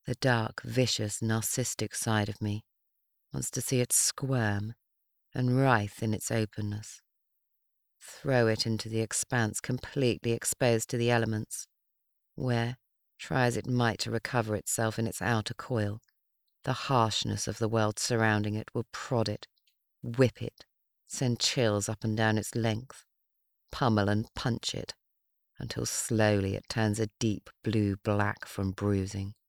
The dark, vicious, narcissistic side of me wants to see it squirm and writhe in its openness. Throw it into the expanse completely exposed to the elements, where, try as it might to recover itself in its outer coil, the harshness of the world surrounding it will prod it, whip it, send chills up and down its length, pummel and punch it, until slowly it turns a deep blue-black from bruising.